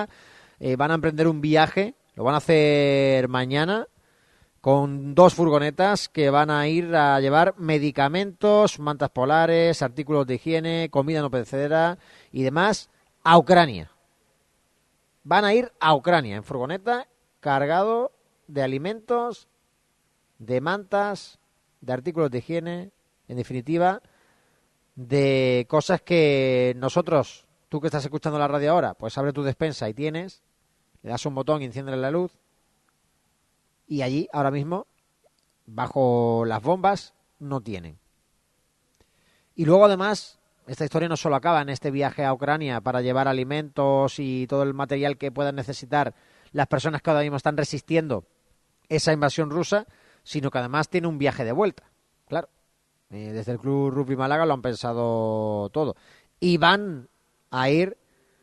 Málaga van a emprender un viaje, lo van a hacer mañana, con 2 furgonetas que van a ir a llevar medicamentos, mantas polares, artículos de higiene, comida no perecedera y demás a Ucrania. Van a ir a Ucrania en furgoneta cargado de alimentos, de mantas, de artículos de higiene, en definitiva, de cosas que nosotros, tú que estás escuchando la radio ahora, pues abre tu despensa y tienes, le das un botón y enciendes la luz, y allí, ahora mismo, bajo las bombas, no tienen. Y luego, además, esta historia no solo acaba en este viaje a Ucrania para llevar alimentos y todo el material que puedan necesitar las personas que ahora mismo están resistiendo esa invasión rusa, sino que además tiene un viaje de vuelta. Claro, desde el Club Rugby Málaga lo han pensado todo. Y van a ir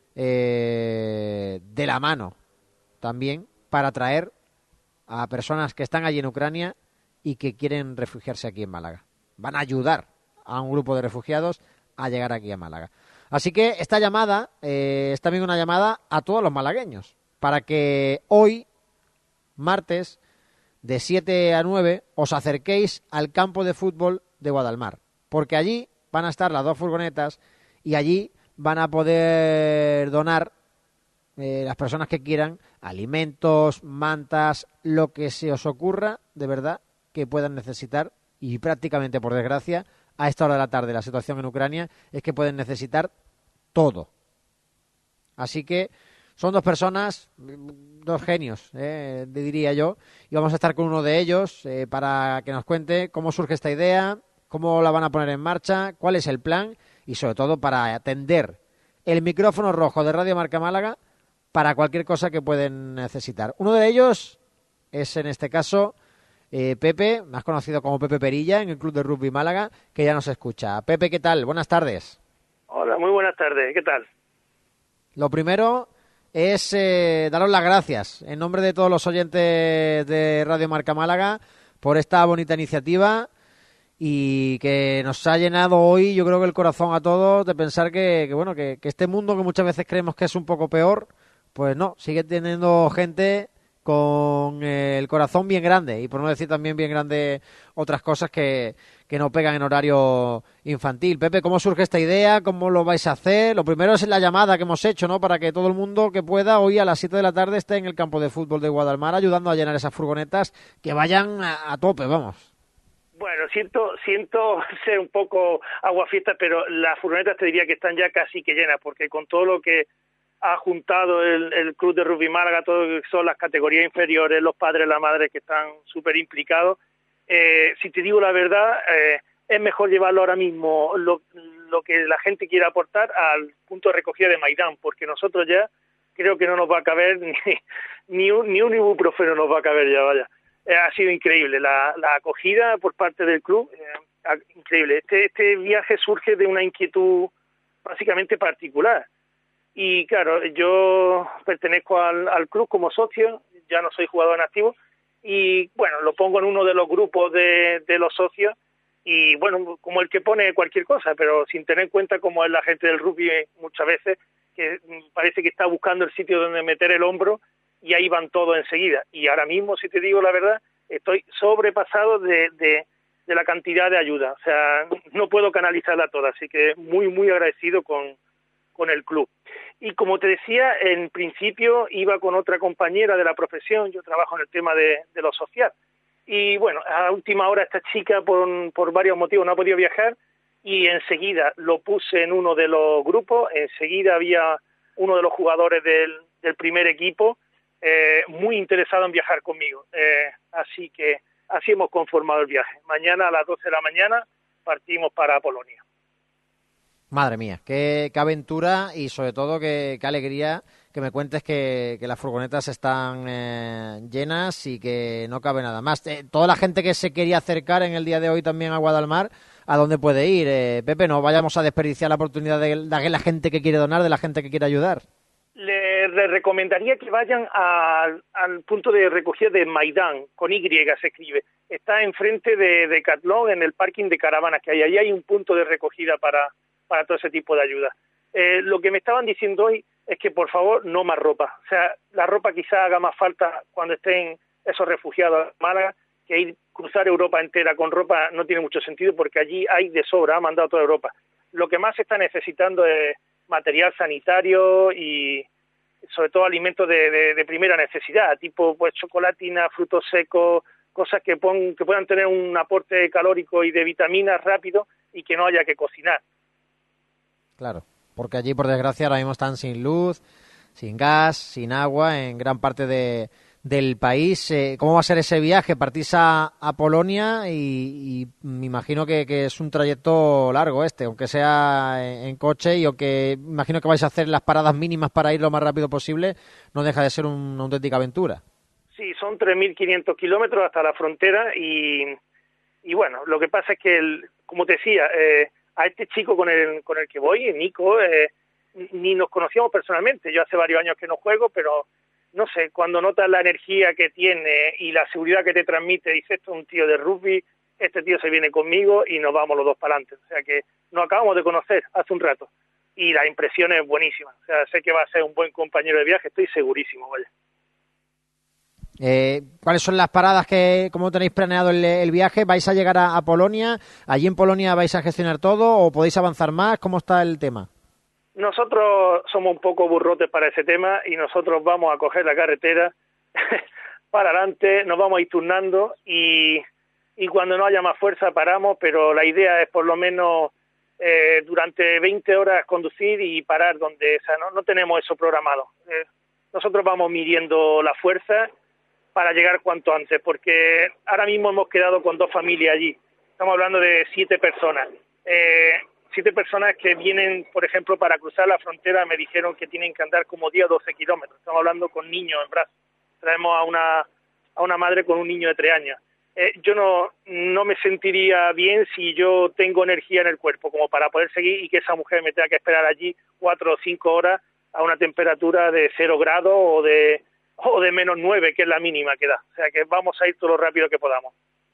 de la mano también para traer a personas que están allí en Ucrania y que quieren refugiarse aquí en Málaga. Van a ayudar a un grupo de refugiados a llegar aquí a Málaga. Así que esta llamada es también una llamada a todos los malagueños para que hoy, martes, de 7 a 9, os acerquéis al campo de fútbol de Guadalmar, porque allí van a estar las 2 furgonetas y allí van a poder donar las personas que quieran alimentos, mantas, lo que se os ocurra de verdad que puedan necesitar, y prácticamente por desgracia a esta hora de la tarde la situación en Ucrania es que pueden necesitar todo. Así que son 2 personas, 2 genios, diría yo, y vamos a estar con uno de ellos para que nos cuente cómo surge esta idea, cómo la van a poner en marcha, cuál es el plan y sobre todo para atender el micrófono rojo de Radio Marca Málaga para cualquier cosa que pueden necesitar. Uno de ellos es, en este caso, Pepe, más conocido como Pepe Perilla, en el Club de Rugby Málaga, que ya nos escucha. Pepe, ¿qué tal? Buenas tardes. Hola, muy buenas tardes. ¿Qué tal? Lo primero es daros las gracias, en nombre de todos los oyentes de Radio Marca Málaga, por esta bonita iniciativa y que nos ha llenado hoy, yo creo que el corazón a todos, de pensar que este mundo que muchas veces creemos que es un poco peor, pues no, sigue teniendo gente con el corazón bien grande y por no decir también bien grande otras cosas que no pegan en horario infantil. Pepe, ¿cómo surge esta idea? ¿Cómo lo vais a hacer? Lo primero es la llamada que hemos hecho, ¿no? Para que todo el mundo que pueda hoy a las 7 de la tarde esté en el campo de fútbol de Guadalmar ayudando a llenar esas furgonetas que vayan a tope, vamos. Bueno, siento ser un poco aguafiesta, pero las furgonetas te diría que están ya casi que llenas, porque con todo lo que ha juntado el Club de Rugby Málaga, todo lo que son las categorías inferiores, los padres, las madres que están súper implicados, si te digo la verdad, es mejor llevarlo ahora mismo, lo que la gente quiera aportar, al punto de recogida de Maidán, porque nosotros ya creo que no nos va a caber ni un ibuprofeno nos va a caber ya, vaya. Ha sido increíble la acogida por parte del club, increíble. Este viaje surge de una inquietud básicamente particular. Y claro, yo pertenezco al club como socio, ya no soy jugador en activo, y bueno, lo pongo en uno de los grupos de los socios, y bueno, como el que pone cualquier cosa, pero sin tener en cuenta cómo es la gente del rugby muchas veces, que parece que está buscando el sitio donde meter el hombro, y ahí van todos enseguida. Y ahora mismo, si te digo la verdad, estoy sobrepasado de la cantidad de ayuda, o sea, no puedo canalizarla toda, así que muy, muy agradecido con el club. Y como te decía, en principio iba con otra compañera de la profesión, yo trabajo en el tema de lo social, y bueno, a última hora esta chica por varios motivos no ha podido viajar, y enseguida lo puse en uno de los grupos, enseguida había uno de los jugadores del primer equipo muy interesado en viajar conmigo, así que así hemos conformado el viaje. Mañana a las 12 de la mañana partimos para Polonia. Madre mía, qué aventura y sobre todo qué alegría que me cuentes que las furgonetas están llenas y que no cabe nada más. Toda la gente que se quería acercar en el día de hoy también a Guadalmar, ¿a dónde puede ir? Pepe, no vayamos a desperdiciar la oportunidad de la gente que quiere donar, de la gente que quiere ayudar. Les recomendaría que vayan al punto de recogida de Maidán, con Y se escribe. Está enfrente de Decathlon, en el parking de caravanas que hay. Ahí hay un punto de recogida para todo ese tipo de ayuda. Lo que me estaban diciendo hoy es que por favor no más ropa. O sea, la ropa quizá haga más falta cuando estén esos refugiados en Málaga, que cruzar Europa entera con ropa no tiene mucho sentido porque allí hay de sobra, ha mandado toda Europa. Lo que más se está necesitando es material sanitario y sobre todo alimentos de primera necesidad, tipo pues chocolatina, frutos secos, cosas que puedan tener un aporte calórico y de vitaminas rápido y que no haya que cocinar. Claro, porque allí por desgracia ahora mismo están sin luz, sin gas, sin agua en gran parte del país. ¿Cómo va a ser ese viaje? Partís a Polonia y me imagino que es un trayecto largo aunque sea en coche, y aunque imagino que vais a hacer las paradas mínimas para ir lo más rápido posible, no deja de ser una auténtica aventura. Sí, son 3.500 kilómetros hasta la frontera y bueno, lo que pasa es que, como te decía, a este chico con el que voy, Nico, ni nos conocíamos personalmente. Yo hace varios años que no juego, pero no sé, cuando notas la energía que tiene y la seguridad que te transmite, dices, esto es un tío de rugby, este tío se viene conmigo y nos vamos los dos para adelante. O sea que nos acabamos de conocer hace un rato y la impresión es buenísima. O sea, sé que va a ser un buen compañero de viaje, estoy segurísimo, vaya. ¿Cuáles son las paradas cómo tenéis planeado el viaje? ¿Vais a llegar a Polonia? ¿Allí en Polonia vais a gestionar todo o podéis avanzar más? ¿Cómo está el tema? Nosotros somos un poco burrotes para ese tema y nosotros vamos a coger la carretera para adelante, nos vamos a ir turnando y cuando no haya más fuerza paramos, pero la idea es por lo menos durante 20 horas conducir y parar donde, o sea, no tenemos eso programado. Nosotros vamos midiendo la fuerza para llegar cuanto antes, porque ahora mismo hemos quedado con 2 familias allí. Estamos hablando de 7 personas. 7 personas que vienen, por ejemplo, para cruzar la frontera, me dijeron que tienen que andar como 10 o 12 kilómetros. Estamos hablando con niños en brazos. Traemos a una madre con un niño de 3 años. Yo no me sentiría bien si yo tengo energía en el cuerpo como para poder seguir y que esa mujer me tenga que esperar allí 4 o 5 horas a una temperatura de 0 grados o de -9, que es la mínima que da. O sea que vamos a ir todo lo rápido que podamos.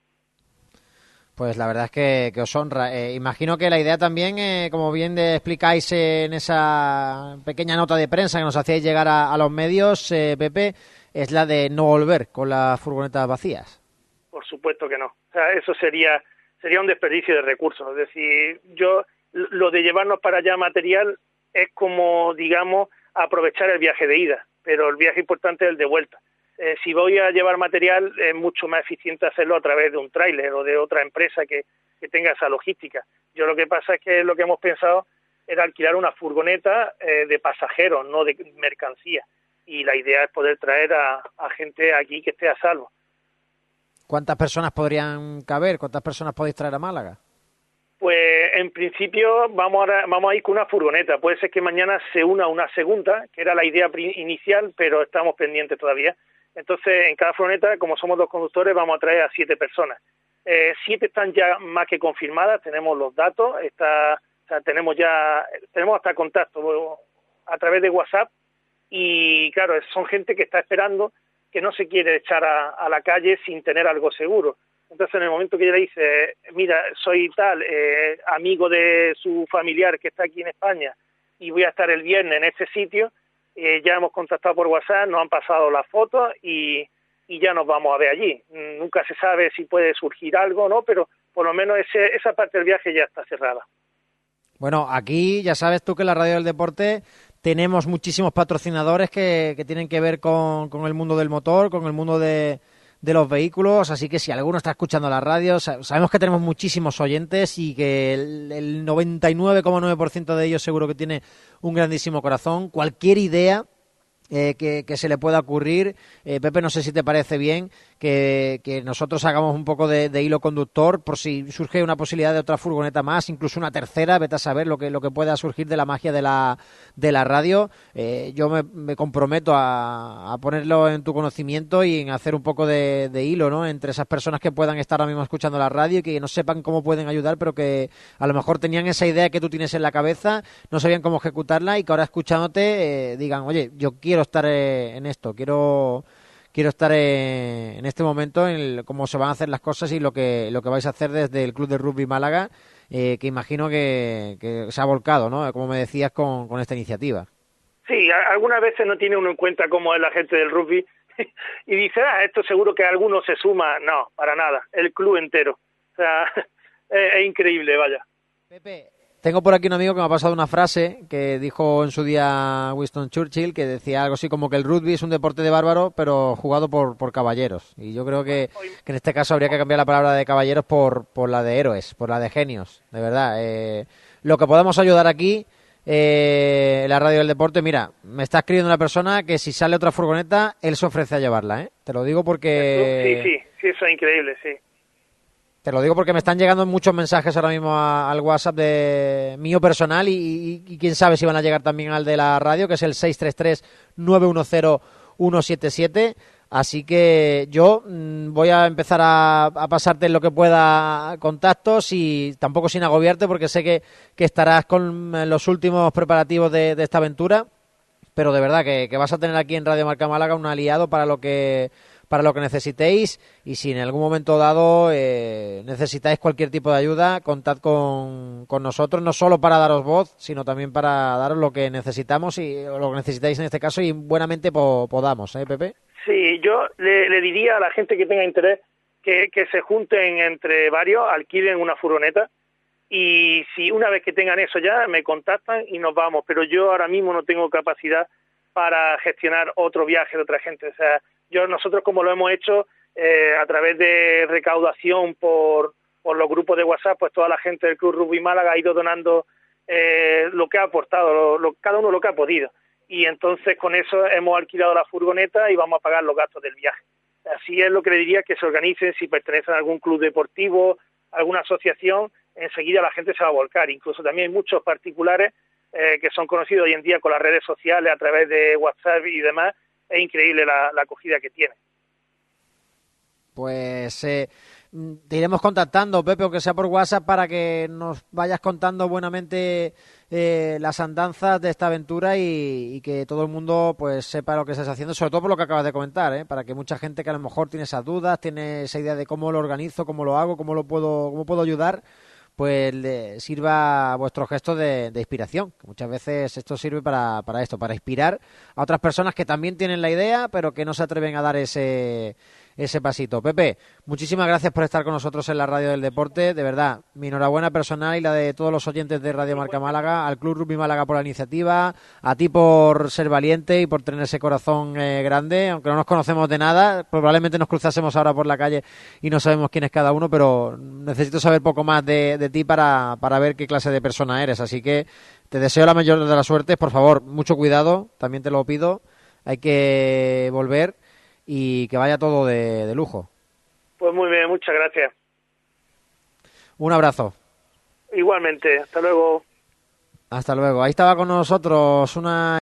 Pues la verdad es que os honra. Imagino que la idea también, como bien explicáis en esa pequeña nota de prensa que nos hacíais llegar a los medios, Pepe, es la de no volver con las furgonetas vacías. Por supuesto que no. O sea, eso sería un desperdicio de recursos. Es decir, lo de llevarnos para allá material es como, digamos, aprovechar el viaje de ida, pero el viaje importante es el de vuelta. Si voy a llevar material, es mucho más eficiente hacerlo a través de un tráiler o de otra empresa que tenga esa logística. Yo lo que pasa es que lo que hemos pensado era alquilar una furgoneta de pasajeros, no de mercancía. Y la idea es poder traer a gente aquí que esté a salvo. ¿Cuántas personas podrían caber? ¿Cuántas personas podéis traer a Málaga? Pues en principio vamos a ir con una furgoneta. Puede ser que mañana se una una segunda, que era la idea inicial, pero estamos pendientes todavía. Entonces, en cada furgoneta, como somos 2 conductores, vamos a traer a 7 personas. 7 están ya más que confirmadas, tenemos los datos, tenemos hasta contacto a través de WhatsApp y claro, son gente que está esperando, que no se quiere echar a la calle sin tener algo seguro. Entonces, en el momento que ella le dice, mira, soy tal, amigo de su familiar que está aquí en España y voy a estar el viernes en ese sitio, ya hemos contactado por WhatsApp, nos han pasado las fotos y ya nos vamos a ver allí. Nunca se sabe si puede surgir algo, ¿no? Pero por lo menos esa parte del viaje ya está cerrada. Bueno, aquí ya sabes tú que en la Radio del Deporte tenemos muchísimos patrocinadores que tienen que ver con el mundo del motor, con el mundo de los vehículos, así que si alguno está escuchando la radio, sabemos que tenemos muchísimos oyentes y que el 99,9% de ellos seguro que tiene un grandísimo corazón. Cualquier idea que se le pueda ocurrir, Pepe, no sé si te parece bien que nosotros hagamos un poco de hilo conductor por si surge una posibilidad de otra furgoneta más, incluso una tercera, vete a saber lo que pueda surgir de la magia de la radio. Yo me comprometo a ponerlo en tu conocimiento y en hacer un poco de hilo, ¿no?, entre esas personas que puedan estar ahora mismo escuchando la radio y que no sepan cómo pueden ayudar, pero que a lo mejor tenían esa idea que tú tienes en la cabeza, no sabían cómo ejecutarla y que ahora escuchándote digan, oye, yo quiero estar en esto, quiero estar en este momento en cómo se van a hacer las cosas y lo que vais a hacer desde el Club de Rugby Málaga, que imagino que se ha volcado, ¿no?, como me decías, con esta iniciativa. Sí, algunas veces no tiene uno en cuenta cómo es la gente del rugby y dice, esto seguro que alguno se suma. No, para nada, el club entero. O sea, es increíble, vaya. Pepe, tengo por aquí un amigo que me ha pasado una frase que dijo en su día Winston Churchill, que decía algo así como que el rugby es un deporte de bárbaro, pero jugado por caballeros. Y yo creo que en este caso habría que cambiar la palabra de caballeros por la de héroes, por la de genios, de verdad. Lo que podemos ayudar aquí, en la radio del deporte, mira, me está escribiendo una persona que si sale otra furgoneta, él se ofrece a llevarla, ¿eh? Te lo digo porque... Sí, eso es increíble, sí. Te lo digo porque me están llegando muchos mensajes ahora mismo al WhatsApp de mío personal y quién sabe si van a llegar también al de la radio, que es el 633-910-177. Así que yo voy a empezar a pasarte en lo que pueda contactos y tampoco sin agobiarte porque sé que estarás con los últimos preparativos de esta aventura, pero de verdad que vas a tener aquí en Radio Marca Málaga un aliado para lo que necesitéis, y si en algún momento dado necesitáis cualquier tipo de ayuda, contad con nosotros, no solo para daros voz, sino también para daros lo que necesitamos y lo que necesitáis en este caso y buenamente podamos, Pepe. Sí, yo le diría a la gente que tenga interés que se junten entre varios, alquilen una furgoneta y si una vez que tengan eso ya me contactan y nos vamos, pero yo ahora mismo no tengo capacidad para gestionar otro viaje de otra gente. O sea, nosotros como lo hemos hecho a través de recaudación por los grupos de WhatsApp, pues toda la gente del Club Rugby Málaga ha ido donando lo que ha aportado, cada uno lo que ha podido. Y entonces con eso hemos alquilado la furgoneta y vamos a pagar los gastos del viaje. Así es lo que le diría, que se organicen, si pertenecen a algún club deportivo, alguna asociación, enseguida la gente se va a volcar. Incluso también hay muchos particulares que son conocidos hoy en día con las redes sociales a través de WhatsApp y demás. Es increíble la acogida que tiene. Pues te iremos contactando, Pepe, aunque sea por WhatsApp, para que nos vayas contando buenamente las andanzas de esta aventura y que todo el mundo pues sepa lo que estás haciendo, sobre todo por lo que acabas de comentar, para que mucha gente que a lo mejor tiene esas dudas, tiene esa idea de cómo lo organizo, cómo lo hago, cómo puedo ayudar, pues le sirva a vuestro gesto de inspiración. Muchas veces esto sirve para esto, para inspirar a otras personas que también tienen la idea, pero que no se atreven a dar ese pasito. Pepe, muchísimas gracias por estar con nosotros en la Radio del Deporte. De verdad, mi enhorabuena personal y la de todos los oyentes de Radio Marca Málaga, al Club Rugby Málaga por la iniciativa, a ti por ser valiente y por tener ese corazón grande, aunque no nos conocemos de nada, probablemente nos cruzásemos ahora por la calle y no sabemos quién es cada uno, pero necesito saber poco más de ti para ver qué clase de persona eres, así que te deseo la mayor de las suertes. Por favor, mucho cuidado, también te lo pido, hay que volver y que vaya todo de lujo. Pues muy bien, muchas gracias. Un abrazo. Igualmente, hasta luego. Hasta luego. Ahí estaba con nosotros una